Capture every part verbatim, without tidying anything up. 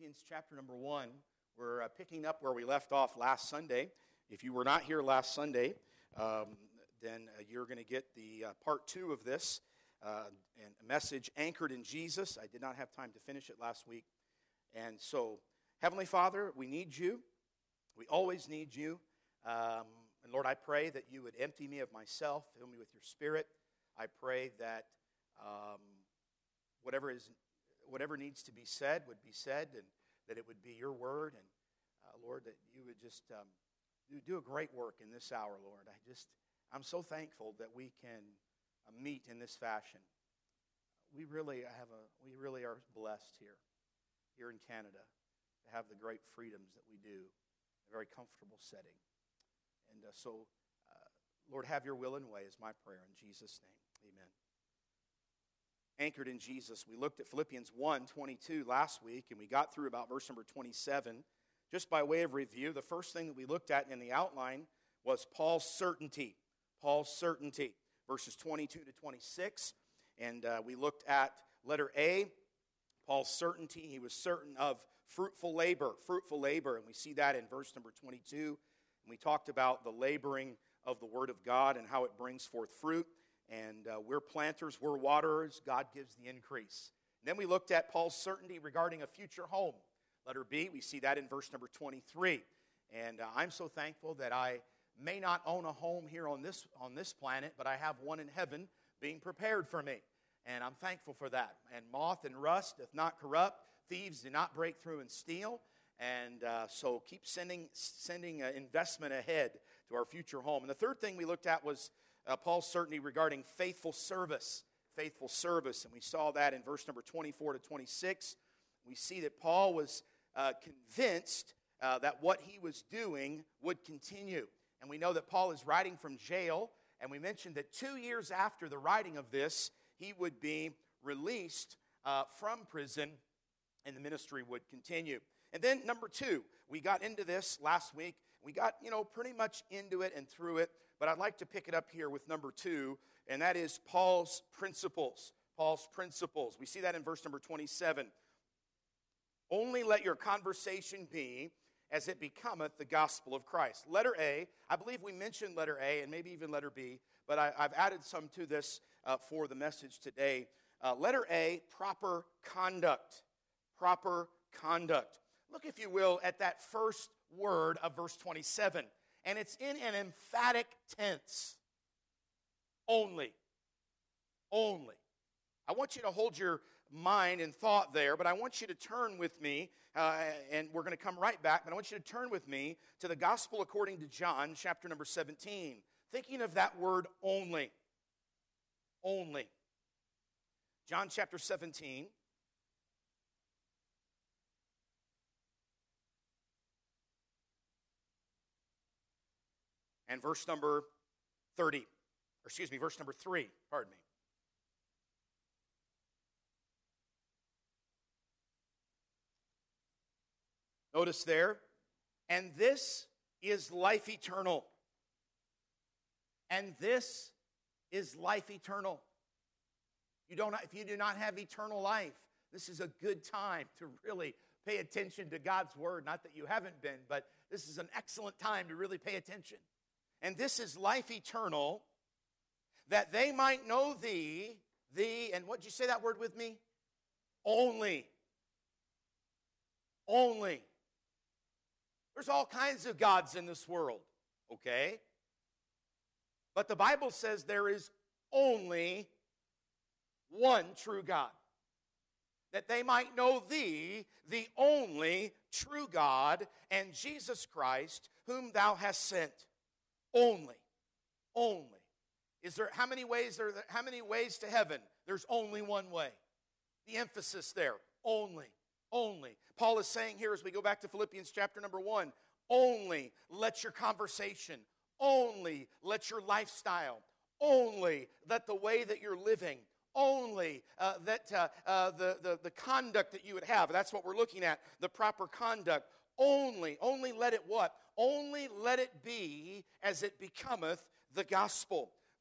Philippians chapter number one. We're uh, picking up where we left off last Sunday. If you were not here last Sunday, um, then uh, you're going to get the uh, part two of this, uh, and a message anchored in Jesus. I did not have time to finish it last week. And so, Heavenly Father, we need you. We always need you. Um, and Lord, I pray that you would empty me of myself, fill me with your Spirit. I pray that um, whatever is whatever needs to be said would be said, and that it would be your word. And uh, Lord, that you would just um, do, do a great work in this hour, Lord. I just, I'm so thankful that we can uh, meet in this fashion. We really have a, we really are blessed here, here in Canada, to have the great freedoms that we do, a very comfortable setting. And uh, so, uh, Lord, have your will and way is my prayer in Jesus' name. Amen. Anchored in Jesus, we looked at Philippians one twenty-two last week, and we got through about verse number twenty-seven. Just by way of review, the first thing that we looked at in the outline was Paul's certainty. Paul's certainty, verses twenty-two to twenty-six. And uh, we looked at letter A, Paul's certainty. He was certain of fruitful labor, fruitful labor. And we see that in verse number twenty-two. And we talked about the laboring of the Word of God and how it brings forth fruit. And uh, we're planters, we're waterers, God gives the increase. And then we looked at Paul's certainty regarding a future home. Letter B, we see that in verse number twenty-three. And uh, I'm so thankful that I may not own a home here on this, on this planet, but I have one in heaven being prepared for me. And I'm thankful for that. And moth and rust doth not corrupt, thieves do not break through and steal. And uh, so keep sending, sending uh, investment ahead to our future home. And the third thing we looked at was Uh, Paul's certainty regarding faithful service, faithful service. And we saw that in verse number twenty-four to twenty-six. We see that Paul was uh, convinced uh, that what he was doing would continue. And we know that Paul is writing from jail. And we mentioned that two years after the writing of this, he would be released uh, from prison and the ministry would continue. And then number two, we got into this last week. We got, you know, pretty much into it and through it. But I'd like to pick it up here with number two, and that is Paul's principles. Paul's principles. We see that in verse number twenty-seven. Only let your conversation be as it becometh the gospel of Christ. Letter A, I believe we mentioned letter A and maybe even letter B, but I, I've added some to this uh, for the message today. Uh, letter A, proper conduct. Proper conduct. Look, if you will, at that first word of verse twenty-seven. And it's in an emphatic tense. Only. Only. I want you to hold your mind and thought there, but I want you to turn with me, uh, and we're going to come right back, but I want you to turn with me to the Gospel according to John, chapter number seventeen. Thinking of that word only. Only. John chapter seventeen. And verse number thirty, or excuse me, verse number three, pardon me. Notice there, and this is life eternal. And this is life eternal. You don't, if you do not have eternal life, this is a good time to really pay attention to God's word. Not that you haven't been, but this is an excellent time to really pay attention. And this is life eternal, that they might know thee, thee, and what did you say that word with me? Only. Only. There's all kinds of gods in this world, okay? But the Bible says there is only one true God. That they might know thee, the only true God, and Jesus Christ, whom thou hast sent. Only. Only. Is there how many ways are there, how many ways to heaven? There's only one way. The emphasis there. Only. Only. Paul is saying here as we go back to Philippians chapter number one, only let your conversation, only let your lifestyle, only let the way that you're living, only uh, that uh, uh, the, the, the conduct that you would have. That's what we're looking at, the proper conduct. Only, only let it what? Only let it be as it becometh the gospel.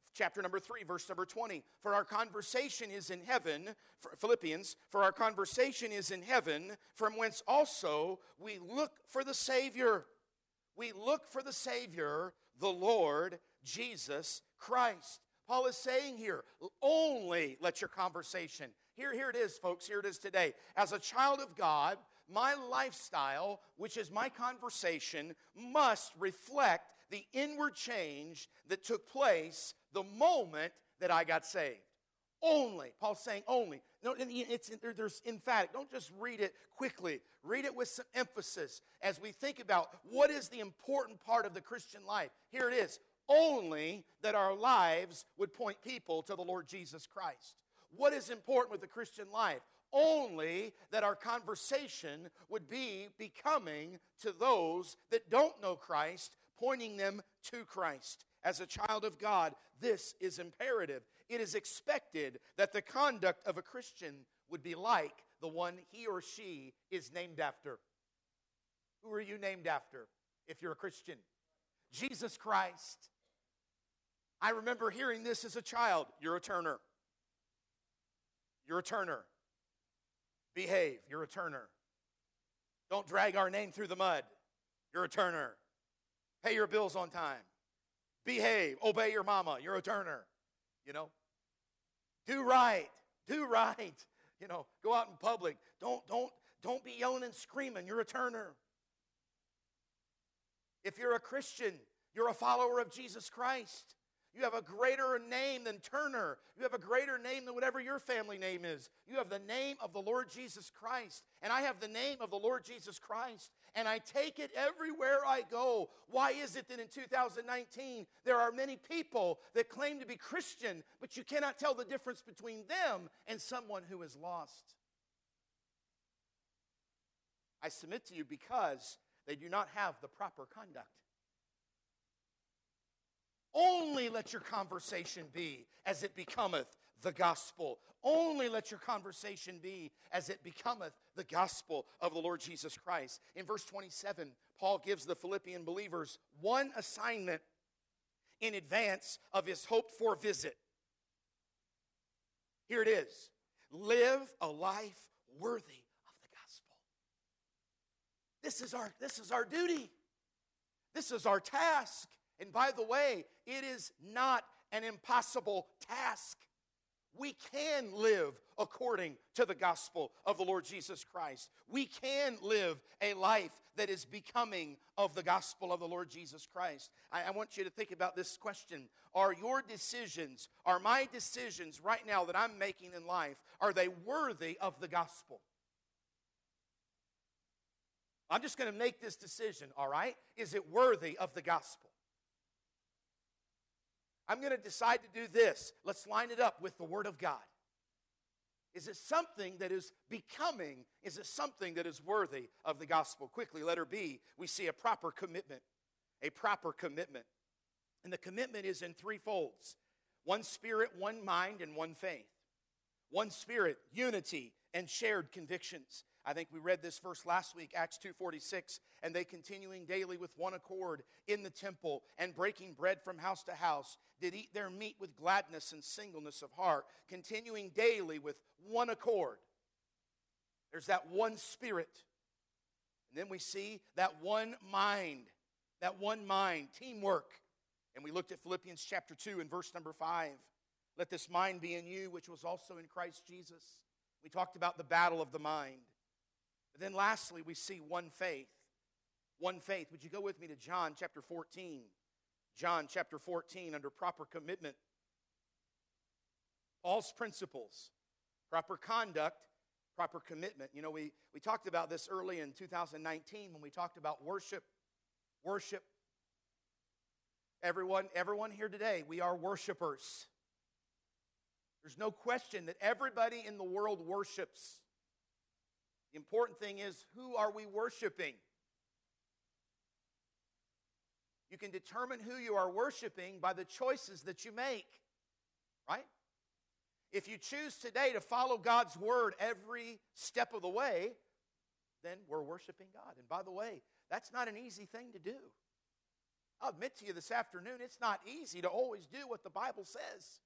chapter number three, verse number twenty. For our conversation is in heaven, Philippians, for our conversation is in heaven, from whence also we look for the Savior. We look for the Savior, the Lord Jesus Christ. Paul is saying here, only let your conversation. Here, here it is, folks. Here it is today. As a child of God, my lifestyle, which is my conversation, must reflect the inward change that took place the moment that I got saved. Only. Paul's saying only. No, it's, there's emphatic. Don't just read it quickly. Read it with some emphasis as we think about what is the important part of the Christian life. Here it is. Only that our lives would point people to the Lord Jesus Christ. What is important with the Christian life? Only that our conversation would be becoming to those that don't know Christ, pointing them to Christ. As a child of God, this is imperative. It is expected that the conduct of a Christian would be like the one he or she is named after. Who are you named after if you're a Christian? Jesus Christ. I remember hearing this as a child. You're a Turner. You're a Turner. Behave. You're a Turner. Don't drag our name through the mud. You're a Turner. Pay your bills on time. Behave. Obey your mama. You're a Turner. You know. Do right. Do right. You know, go out in public. Don't, don't, don't be yelling and screaming. You're a Turner. If you're a Christian, you're a follower of Jesus Christ. You have a greater name than Turner. You have a greater name than whatever your family name is. You have the name of the Lord Jesus Christ. And I have the name of the Lord Jesus Christ. And I take it everywhere I go. Why is it that in two thousand nineteen there are many people that claim to be Christian, but you cannot tell the difference between them and someone who is lost? I submit to you because they do not have the proper conduct. Only let your conversation be as it becometh the gospel. Only let your conversation be as it becometh the gospel of the Lord Jesus Christ. In verse twenty-seven, Paul gives the Philippian believers one assignment in advance of his hoped-for visit. Here it is. Live a life worthy of the gospel. This is our, this is our duty. This is our task. And by the way, it is not an impossible task. We can live according to the gospel of the Lord Jesus Christ. We can live a life that is becoming of the gospel of the Lord Jesus Christ. I, I want you to think about this question. Are your decisions, are my decisions right now that I'm making in life, are they worthy of the gospel? I'm just going to make this decision, all right? Is it worthy of the gospel? I'm going to decide to do this. Let's line it up with the Word of God. Is it something that is becoming? Is it something that is worthy of the gospel? Quickly, letter B, we see a proper commitment. A proper commitment. And the commitment is in three folds. One spirit, one mind, and one faith. One spirit, unity, and shared convictions. I think we read this verse last week, Acts two forty-six, and they continuing daily with one accord in the temple and breaking bread from house to house did eat their meat with gladness and singleness of heart, continuing daily with one accord. There's that one spirit. And then we see that one mind, that one mind, teamwork. And we looked at Philippians chapter two and verse number five. Let this mind be in you, which was also in Christ Jesus. We talked about the battle of the mind. But then lastly, we see one faith. One faith. Would you go with me to John chapter fourteen? John chapter fourteen, under proper commitment. Paul's principles. Proper conduct, proper commitment. You know, we, we talked about this early in two thousand nineteen when we talked about worship. Worship. Everyone, everyone here today, we are worshipers. There's no question that everybody in the world worships. The important thing is, who are we worshiping? You can determine who you are worshiping by the choices that you make, right? If you choose today to follow God's word every step of the way, then we're worshiping God. And by the way, that's not an easy thing to do. I'll admit to you this afternoon, it's not easy to always do what the Bible says.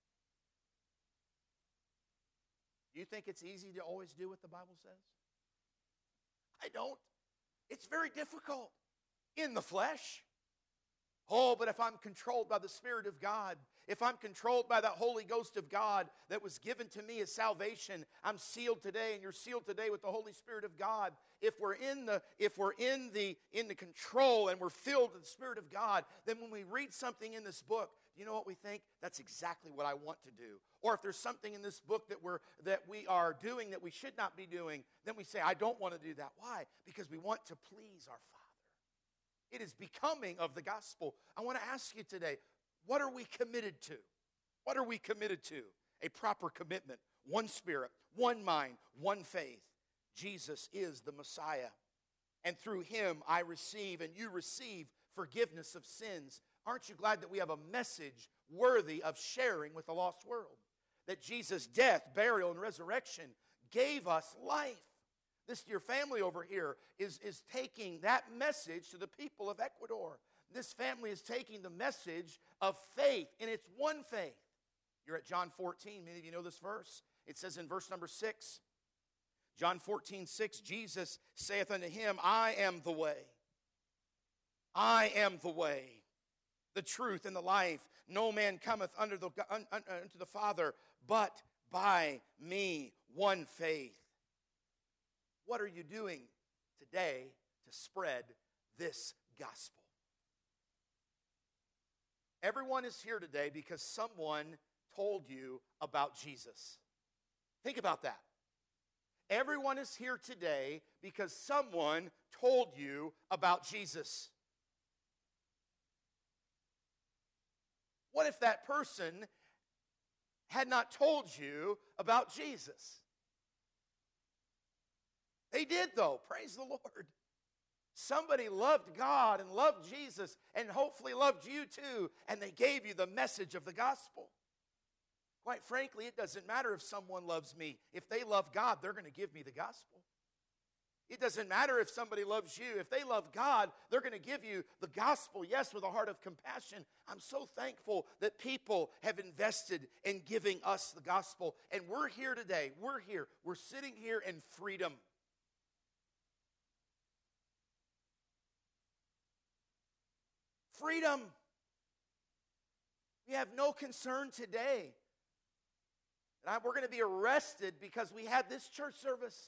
Do you think it's easy to always do what the Bible says? I don't. It's very difficult in the flesh. Oh, but if I'm controlled by the Spirit of God, if I'm controlled by that Holy Ghost of God that was given to me as salvation, I'm sealed today, and you're sealed today with the Holy Spirit of God. If we're in the if we're in the in the control and we're filled with the Spirit of God, then when we read something in this book, you know what we think? That's exactly what I want to do. Or if there's something in this book that we're that we are doing that we should not be doing, then we say, I don't want to do that. Why? Because we want to please our Father. It is becoming of the gospel. I want to ask you today, what are we committed to? What are we committed to? A proper commitment. One spirit, one mind, one faith. Jesus is the Messiah. And through him I receive and you receive forgiveness of sins. Aren't you glad that we have a message worthy of sharing with the lost world? That Jesus' death, burial, and resurrection gave us life. This dear family over here is, is taking that message to the people of Ecuador. This family is taking the message of faith, and it's one faith. You're at John fourteen. Many of you know this verse. It says in verse number six, John fourteen, six, Jesus saith unto him, I am the way. I am the way, the truth, and the life. No man cometh under the, un, un, unto the Father, but by me. One faith. What are you doing today to spread this gospel? Everyone is here today because someone told you about Jesus. Think about that. Everyone is here today because someone told you about Jesus. What if that person had not told you about Jesus? They did, though. Praise the Lord. Somebody loved God and loved Jesus and hopefully loved you too, and they gave you the message of the gospel. Quite frankly, it doesn't matter if someone loves me. If they love God, they're going to give me the gospel. It doesn't matter if somebody loves you. If they love God, they're going to give you the gospel, yes, with a heart of compassion. I'm so thankful that people have invested in giving us the gospel. And we're here today. We're here. We're sitting here in freedom. Freedom. We have no concern today that we're going to be arrested because we had this church service.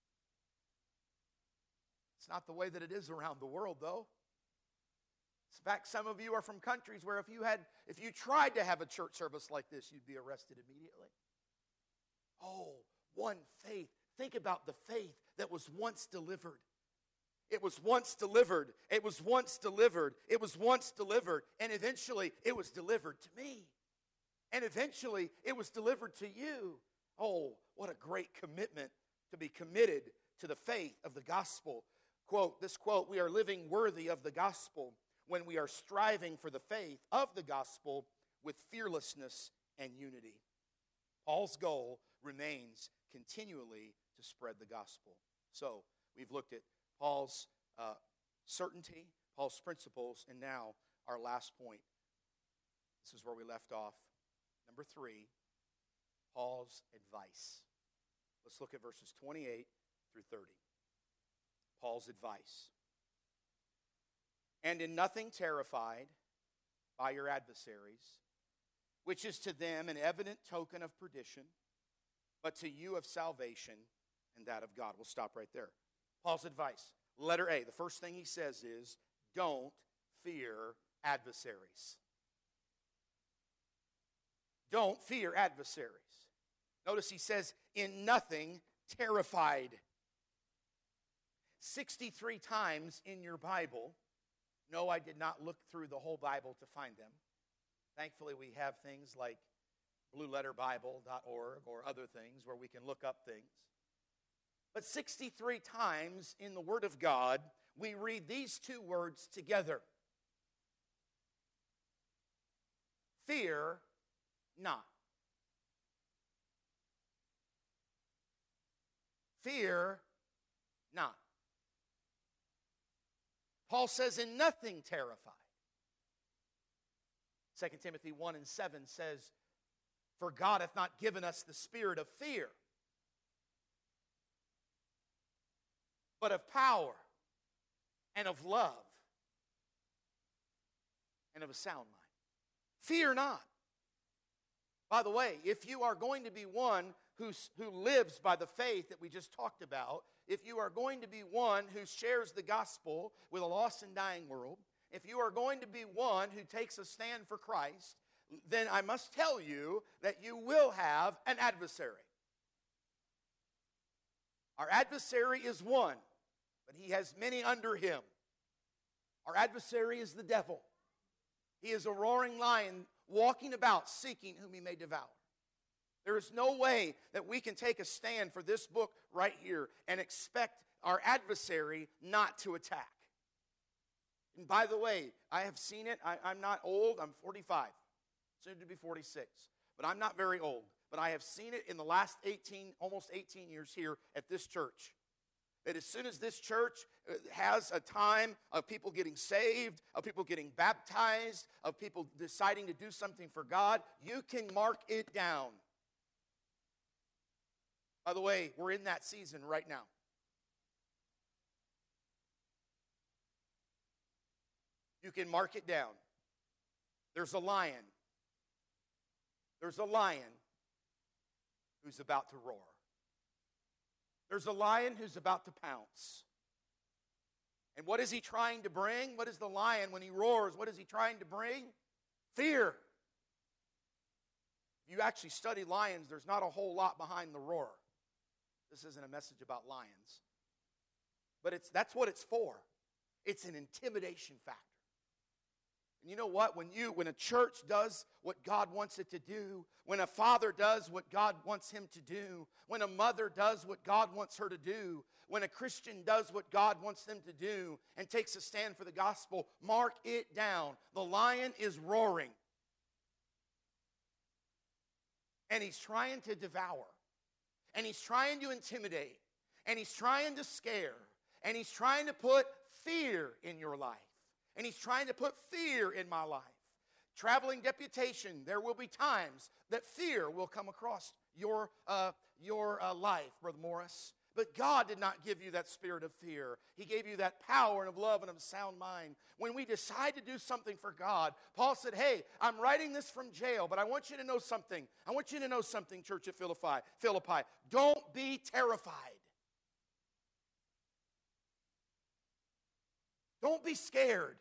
It's not the way that it is around the world, though. In fact, some of you are from countries where if you had, if you tried to have a church service like this, you'd be arrested immediately. Oh, one faith. Think about the faith that was once delivered. It was once delivered. It was once delivered. It was once delivered. And eventually it was delivered to me. And eventually it was delivered to you. Oh, what a great commitment to be committed to the faith of the gospel. Quote, this quote, we are living worthy of the gospel when we are striving for the faith of the gospel with fearlessness and unity. Paul's goal remains continually to spread the gospel. So we've looked at Paul's uh, certainty, Paul's principles, and now our last point. This is where we left off. Number three, Paul's advice. Let's look at verses twenty-eight through thirty. Paul's advice. And in nothing terrified by your adversaries, which is to them an evident token of perdition, but to you of salvation and that of God. We'll stop right there. Paul's advice. Letter A. The first thing he says is, don't fear adversaries. Don't fear adversaries. Notice he says, in nothing terrified. sixty-three times in your Bible. No, I did not look through the whole Bible to find them. Thankfully, we have things like blue letter bible dot org or other things where we can look up things. But sixty-three times in the Word of God, we read these two words together. Fear not. Fear not. Paul says, in nothing terrified. Second Timothy one and seven says, "For God hath not given us the spirit of fear, but of power and of love and of a sound mind." Fear not. By the way, if you are going to be one who's, who lives by the faith that we just talked about, if you are going to be one who shares the gospel with a lost and dying world, if you are going to be one who takes a stand for Christ, then I must tell you that you will have an adversary. Our adversary is one, but he has many under him. Our adversary is the devil. He is a roaring lion walking about seeking whom he may devour. There is no way that we can take a stand for this book right here and expect our adversary not to attack. And by the way, I have seen it. I, I'm not old. I'm forty-five, soon to be forty-six. But I'm not very old. But I have seen it in the last eighteen, almost eighteen years here at this church. That as soon as this church has a time of people getting saved, of people getting baptized, of people deciding to do something for God, you can mark it down. By the way, we're in that season right now. You can mark it down. There's a lion. There's a lion who's about to roar. There's a lion who's about to pounce. And what is he trying to bring? What is the lion when he roars? What is he trying to bring? Fear. If you actually study lions, there's not a whole lot behind the roar. This isn't a message about lions. But it's that's what it's for. It's an intimidation factor. And you know what? When you, when a church does what God wants it to do, when a father does what God wants him to do, when a mother does what God wants her to do, when a Christian does what God wants them to do and takes a stand for the gospel, mark it down. The lion is roaring. And he's trying to devour. And he's trying to intimidate. And he's trying to scare. And he's trying to put fear in your life. And he's trying to put fear in my life. Traveling deputation, there will be times that fear will come across your, uh, your uh, life, Brother Morris. But God did not give you that spirit of fear. He gave you that power and of love and of sound mind. When we decide to do something for God, Paul said, hey, I'm writing this from jail, but I want you to know something. I want you to know something, Church at Philippi. Philippi. Don't be terrified. Don't be scared.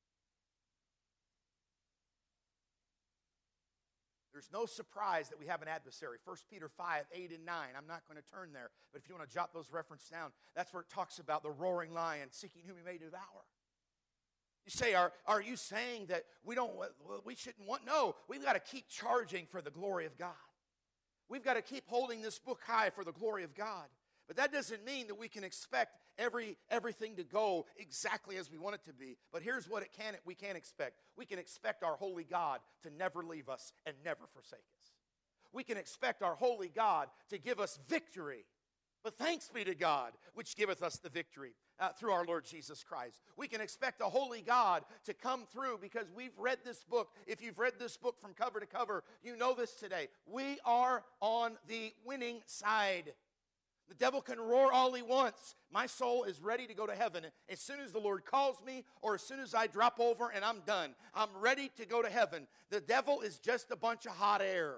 There's no surprise that we have an adversary. First Peter five, eight, and nine. I'm not going to turn there, but if you want to jot those references down, that's where it talks about the roaring lion seeking whom he may devour. You say, are, are you saying that we don't, we shouldn't want? No, we've got to keep charging for the glory of God. We've got to keep holding this book high for the glory of God. But that doesn't mean that we can expect every everything to go exactly as we want it to be. But here's what it can we can expect. We can expect our holy God to never leave us and never forsake us. We can expect our holy God to give us victory. But thanks be to God, which giveth us the victory uh, through our Lord Jesus Christ. We can expect a holy God to come through because we've read this book. If you've read this book from cover to cover, you know this today. We are on the winning side. The devil can roar all he wants. My soul is ready to go to heaven. As soon as the Lord calls me or as soon as I drop over and I'm done, I'm ready to go to heaven. The devil is just a bunch of hot air.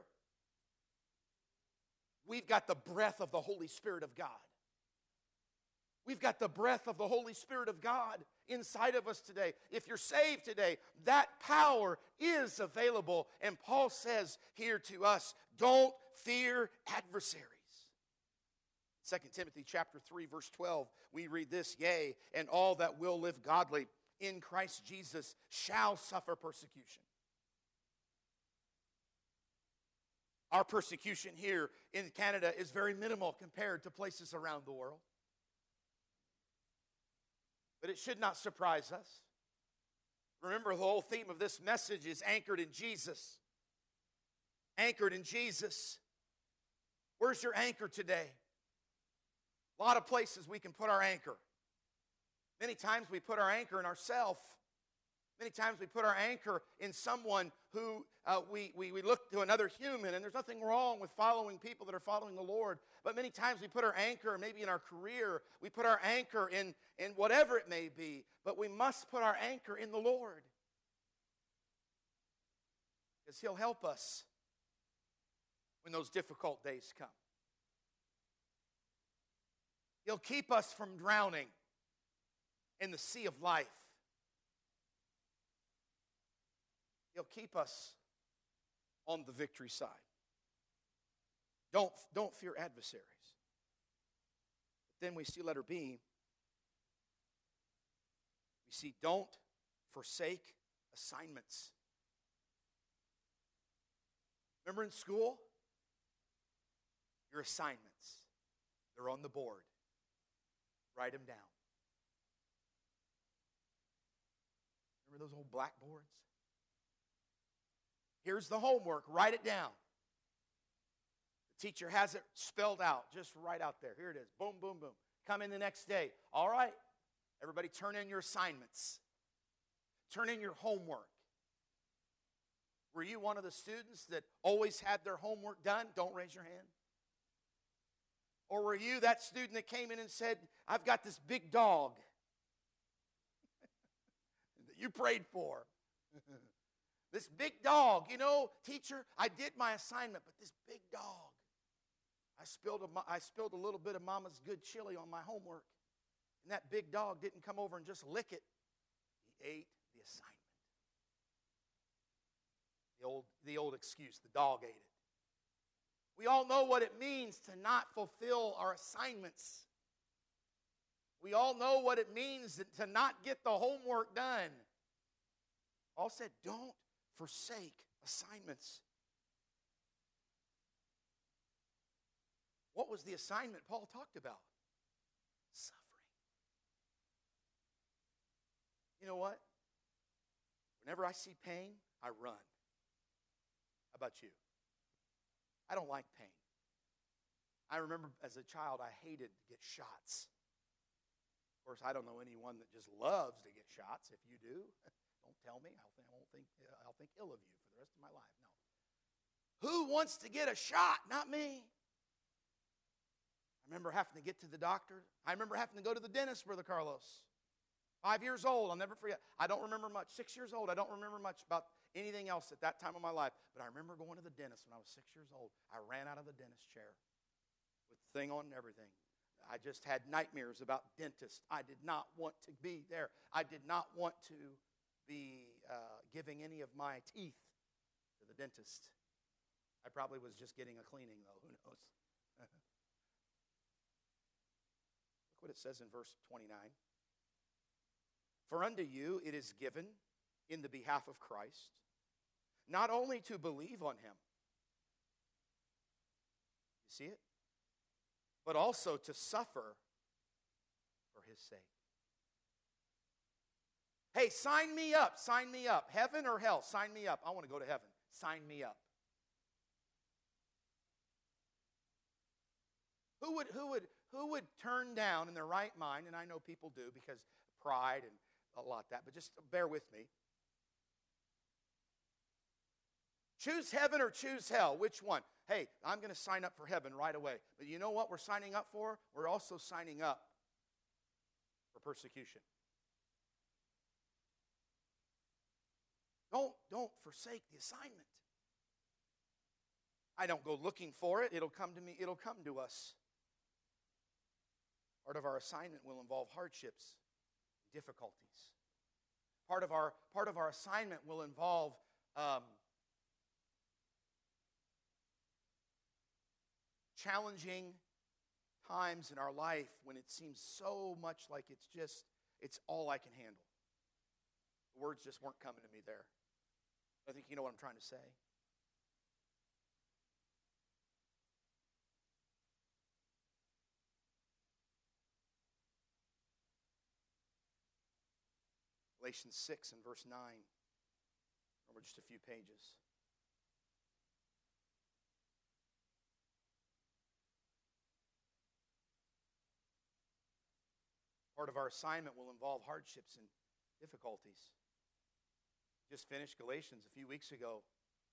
We've got the breath of the Holy Spirit of God. We've got the breath of the Holy Spirit of God inside of us today. If you're saved today, that power is available. And Paul says here to us, don't fear adversaries. Second Timothy chapter three, verse twelve, we read this, yea, and all that will live godly in Christ Jesus shall suffer persecution. Our persecution here in Canada is very minimal compared to places around the world. But it should not surprise us. Remember, the whole theme of this message is anchored in Jesus. Anchored in Jesus. Where's your anchor today? A lot of places we can put our anchor. Many times we put our anchor in ourselves. Many times we put our anchor in someone who uh, we, we, we look to another human, and there's nothing wrong with following people that are following the Lord. But many times we put our anchor, maybe in our career, we put our anchor in, in whatever it may be. But we must put our anchor in the Lord, because He'll help us when those difficult days come. He'll keep us from drowning in the sea of life. He'll keep us on the victory side. Don't, don't fear adversaries. But then we see letter B. We see don't forsake assignments. Remember in school? Your assignments. They're on the board. Write them down. Remember those old blackboards? Here's the homework. Write it down. The teacher has it spelled out, just right out there. Here it is. Boom, boom, boom. Come in the next day. All right. Everybody turn in your assignments. Turn in your homework. Were you one of the students that always had their homework done? Don't raise your hand. Or were you that student that came in and said, I've got this big dog that you prayed for? This big dog, you know, teacher, I did my assignment, but this big dog, I spilled a, I spilled a little bit of Mama's good chili on my homework, and that big dog didn't come over and just lick it. He ate the assignment. The old, the old excuse, the dog ate it. We all know what it means to not fulfill our assignments. We all know what it means to not get the homework done. Paul said, don't forsake assignments. What was the assignment Paul talked about? Suffering. You know what? Whenever I see pain, I run. How about you? I don't like pain. I remember as a child, I hated to get shots. Of course, I don't know anyone that just loves to get shots. If you do, don't tell me. I'll think, I won't think, I'll think ill of you for the rest of my life. No. Who wants to get a shot? Not me. I remember having to get to the doctor. I remember having to go to the dentist, Brother Carlos. Five years old, I'll never forget. I don't remember much. Six years old, I don't remember much about anything else at that time of my life. But I remember going to the dentist when I was six years old. I ran out of the dentist chair with the thing on and everything. I just had nightmares about dentists. I did not want to be there. I did not want to be uh, giving any of my teeth to the dentist. I probably was just getting a cleaning, though. Who knows? Look what it says in verse twenty-nine. For unto you it is given in the behalf of Christ, not only to believe on Him, you see it, but also to suffer for His sake. Hey, sign me up, sign me up. Heaven or hell, sign me up. I want to go to heaven. Sign me up. Who would, who would, who would turn down in their right mind, and I know people do because pride and a lot that, but just bear with me. Choose heaven or choose hell. Which one? Hey, I'm going to sign up for heaven right away. But you know what we're signing up for? We're also signing up for persecution. Don't, don't forsake the assignment. I don't go looking for it. It'll come to me. It'll come to us. Part of our assignment will involve hardships, difficulties. Part of our, part of our assignment will involve um, challenging times in our life when it seems so much like it's just, it's all I can handle. The words just weren't coming to me there. I think you know what I'm trying to say. Galatians six and verse nine, over just a few pages. Part of our assignment will involve hardships and difficulties. Just finished Galatians a few weeks ago.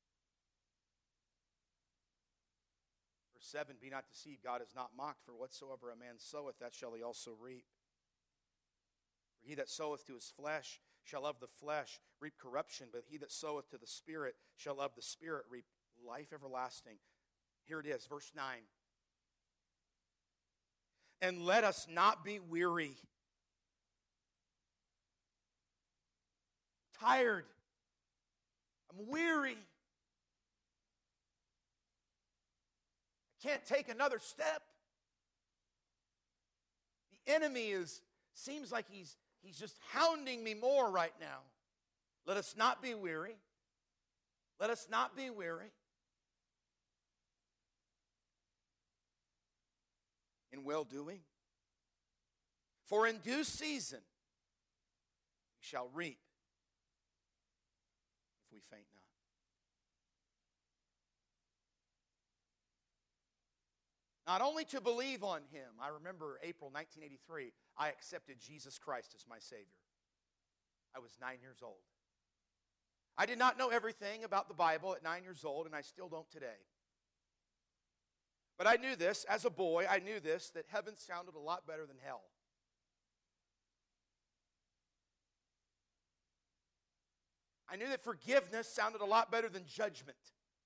Verse seven, be not deceived, God is not mocked, for whatsoever a man soweth, that shall he also reap. For he that soweth to his flesh shall of the flesh reap corruption, but he that soweth to the Spirit shall of the Spirit reap life everlasting. Here it is, verse nine. And let us not be weary. Tired. I'm weary. I can't take another step. The enemy is seems like he's he's just hounding me more right now. Let us not be weary. Let us not be weary. In well-doing. For in due season we shall reap if we faint not. Not only to believe on Him. I remember April nineteen eighty-three, I accepted Jesus Christ as my Savior. I was nine years old. I did not know everything about the Bible at nine years old, and I still don't today. But I knew this, as a boy, I knew this, that heaven sounded a lot better than hell. I knew that forgiveness sounded a lot better than judgment.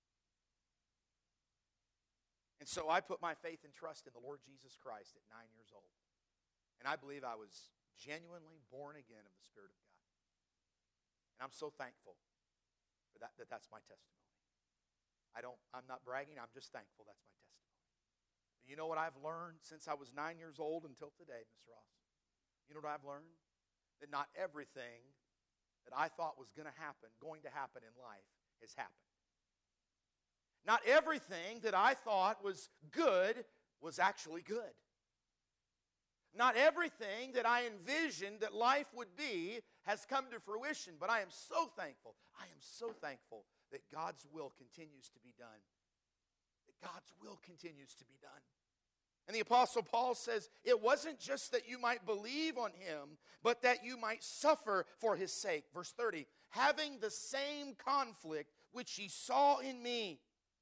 And so I put my faith and trust in the Lord Jesus Christ at nine years old. And I believe I was genuinely born again of the Spirit of God. And I'm so thankful for that, that that's my testimony. I don't, I'm not bragging, I'm just thankful that's my testimony. But you know what I've learned since I was nine years old until today, Miss Ross? You know what I've learned? That not everything that I thought was going to happen, going to happen in life, has happened. Not everything that I thought was good was actually good. Not everything that I envisioned that life would be has come to fruition, but I am so thankful. I am so thankful that God's will continues to be done. That God's will continues to be done. And the Apostle Paul says, it wasn't just that you might believe on Him, but that you might suffer for His sake. Verse thirty, having the same conflict which ye saw in me.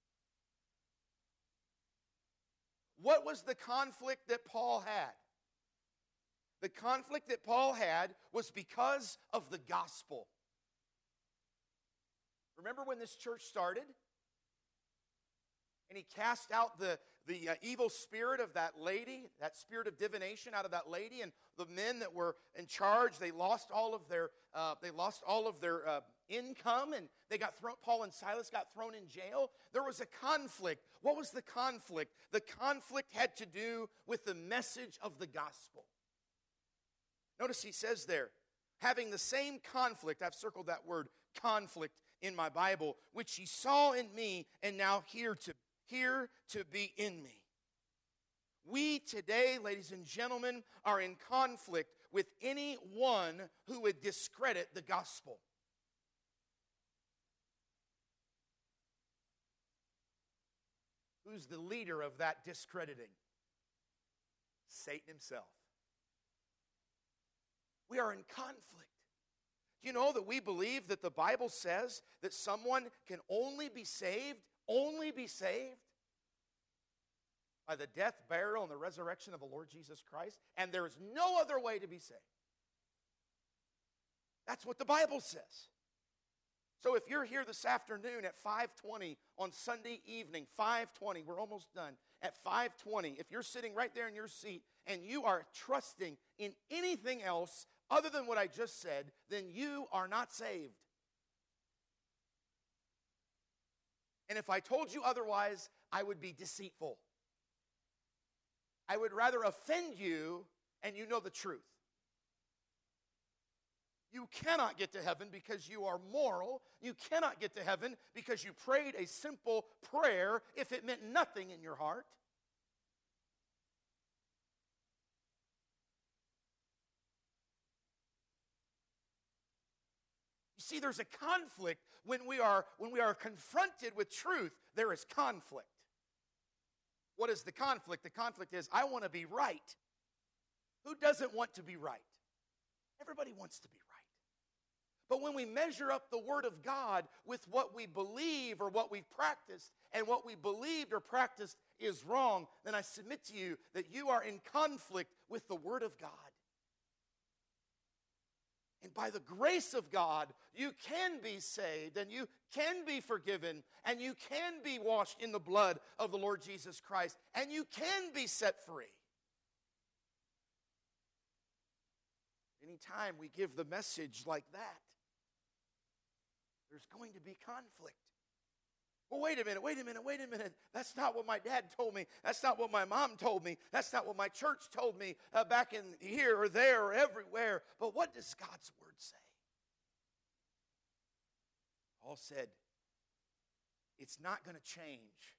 What was the conflict that Paul had? The conflict that Paul had was because of the gospel. Remember when this church started? And he cast out the, the uh, evil spirit of that lady, that spirit of divination out of that lady, and the men that were in charge, they lost all of their, uh, they lost all of their uh, income, and they got thrown. Paul and Silas got thrown in jail. There was a conflict. What was the conflict? The conflict had to do with the message of the gospel. Notice he says there, having the same conflict, I've circled that word, conflict, in my Bible, which he saw in me, and now here to here to be in me. We today, ladies and gentlemen, are in conflict with anyone who would discredit the gospel. Who's the leader of that discrediting? Satan himself. We are in conflict. Do you know that we believe that the Bible says that someone can only be saved, only be saved by the death, burial, and the resurrection of the Lord Jesus Christ, and there is no other way to be saved? That's what the Bible says. So if you're here this afternoon at five twenty on Sunday evening, five twenty, we're almost done, at five twenty, if you're sitting right there in your seat and you are trusting in anything else other than what I just said, then you are not saved. And if I told you otherwise, I would be deceitful. I would rather offend you and you know the truth. You cannot get to heaven because you are moral. You cannot get to heaven because you prayed a simple prayer if it meant nothing in your heart. You see, there's a conflict when we are when we are confronted with truth. There is conflict. What is the conflict? The conflict is, I want to be right. Who doesn't want to be right? Everybody wants to be right. But when we measure up the Word of God with what we believe or what we've practiced, and what we believed or practiced is wrong, then I submit to you that you are in conflict with the Word of God. And by the grace of God, you can be saved, and you can be forgiven, and you can be washed in the blood of the Lord Jesus Christ, and you can be set free. Anytime we give the message like that, there's going to be conflict. Well, wait a minute, wait a minute, wait a minute. That's not what my dad told me. That's not what my mom told me. That's not what my church told me uh, back in here or there or everywhere. But what does God's Word say? Paul said, it's not going to change.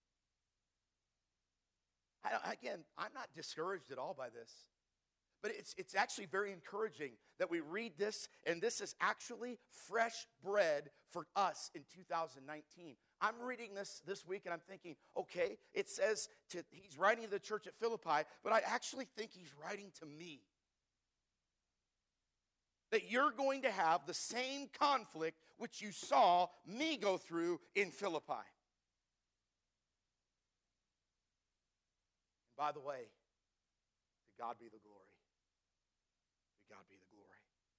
I, again, I'm not discouraged at all by this. But it's, it's actually very encouraging that we read this, and this is actually fresh bread for us in two thousand nineteen. I'm reading this this week, and I'm thinking, okay, it says to, he's writing to the church at Philippi, but I actually think he's writing to me. That you're going to have the same conflict which you saw me go through in Philippi. And by the way, to God be the glory. To God be the glory.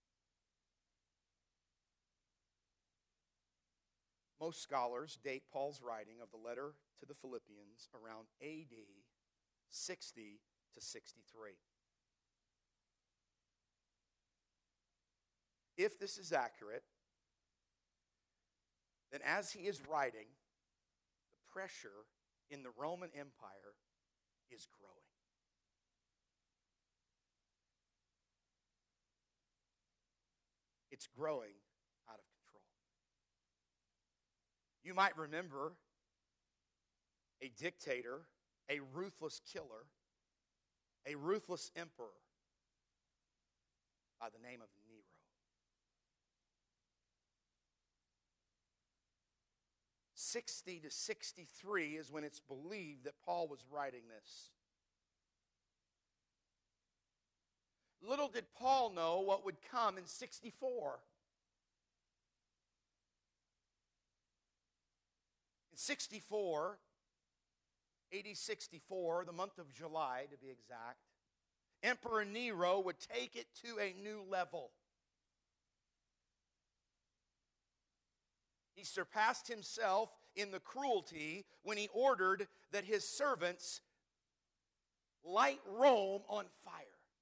Most scholars date Paul's writing of the letter to the Philippians around A D sixty to sixty-three. If this is accurate, then as he is writing, the pressure in the Roman Empire is growing. It's growing out of control. You might remember a dictator, a ruthless killer, a ruthless emperor by the name of Nero. sixty to sixty-three is when it's believed that Paul was writing this. Little did Paul know what would come in sixty-four. In sixty-four, A D sixty-four, the month of July to be exact, Emperor Nero would take it to a new level. He surpassed himself in the cruelty when he ordered that his servants light Rome on fire.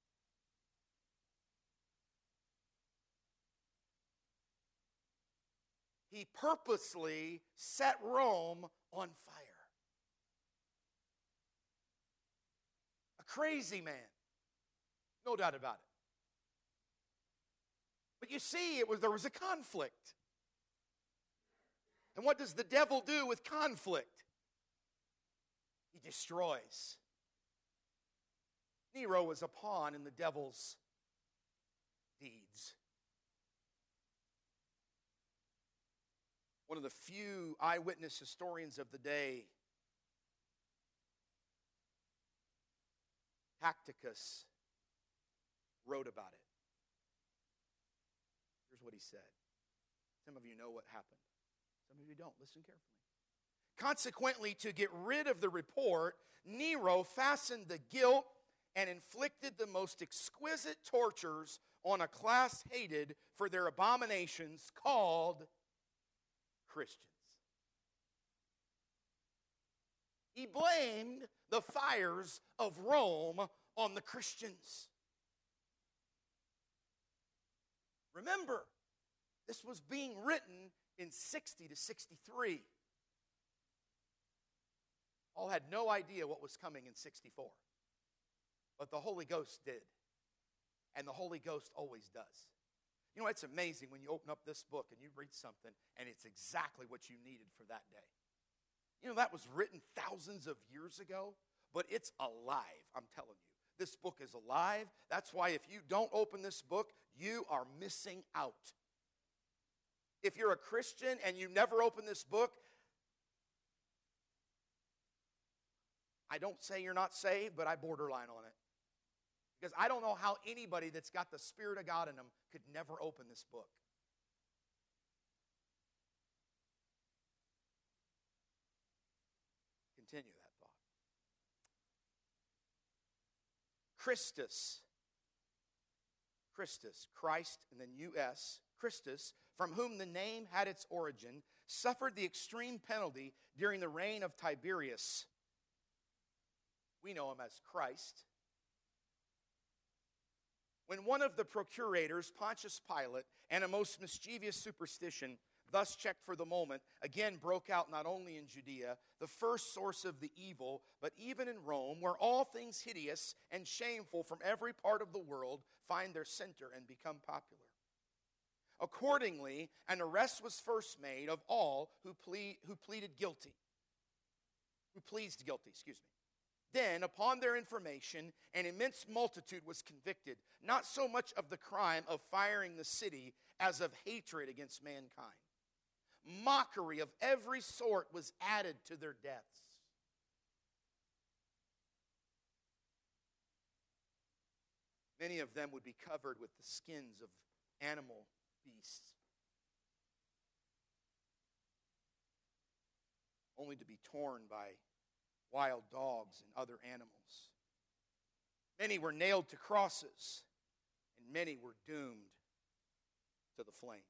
He purposely set Rome on fire. A crazy man. No doubt about it. But you see, it was there was a conflict. And what does the devil do with conflict? He destroys. Nero was a pawn in the devil's deeds. One of the few eyewitness historians of the day, Tacitus, wrote about it. Here's what he said. Some of you know what happened. Some of you don't. Listen carefully. Consequently, to get rid of the report, Nero fastened the guilt and inflicted the most exquisite tortures on a class hated for their abominations called Christians. He blamed the fires of Rome on the Christians. Remember, this was being written in sixty to sixty-three. Paul had no idea what was coming in sixty-four. But the Holy Ghost did. And the Holy Ghost always does. You know, it's amazing when you open up this book and you read something and it's exactly what you needed for that day. You know, that was written thousands of years ago, but it's alive, I'm telling you. This book is alive. That's why if you don't open this book, you are missing out. If you're a Christian and you never open this book, I don't say you're not saved, but I borderline on it. Because I don't know how anybody that's got the Spirit of God in them could never open this book. continue that thought. Christus, Christus, Christ, and then U S, Christus, from whom the name had its origin, suffered the extreme penalty during the reign of Tiberius. We know him as Christ. When one of the procurators, Pontius Pilate, and a most mischievous superstition, thus checked for the moment, again broke out not only in Judea, the first source of the evil, but even in Rome, where all things hideous and shameful from every part of the world find their center and become popular. Accordingly, an arrest was first made of all who, ple- who pleaded guilty, who pleased guilty, excuse me. Then, upon their information, an immense multitude was convicted, not so much of the crime of firing the city as of hatred against mankind. Mockery of every sort was added to their deaths. Many of them would be covered with the skins of animal beasts, only to be torn by wild dogs and other animals. Many were nailed to crosses, and many were doomed to the flames.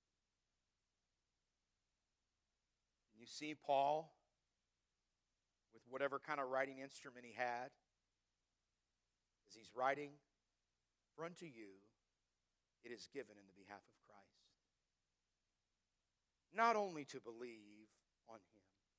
And you see Paul, with whatever kind of writing instrument he had, as he's writing, "For unto you it is given in the behalf of Christ, not only to believe on him,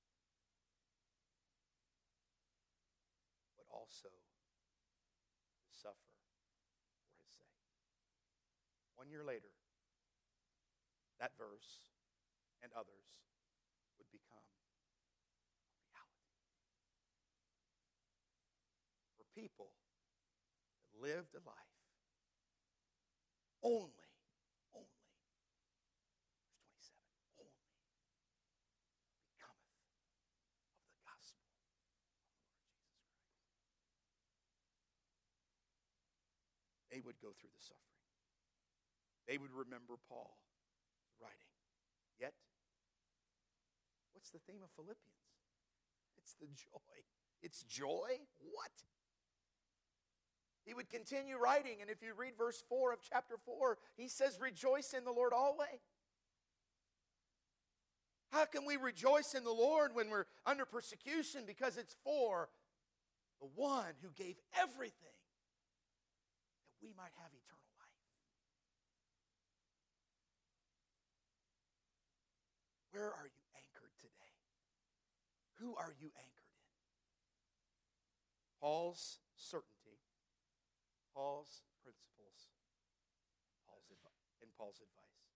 but also to suffer for his sake." One year later, that verse and others would become a reality. For people that lived a life only, only, verse twenty-seven, only becometh of the gospel of the Lord Jesus Christ. They would go through the suffering. They would remember Paul's writing. Yet, what's the theme of Philippians? It's the joy. It's joy? What? He would continue writing, and if you read verse four of chapter four, he says, "Rejoice in the Lord always." How can we rejoice in the Lord when we're under persecution? Because it's for the one who gave everything that we might have eternal life. Where are you anchored today? Who are you anchored in? Paul's certainty, Paul's principles, Paul's advi- and Paul's advice.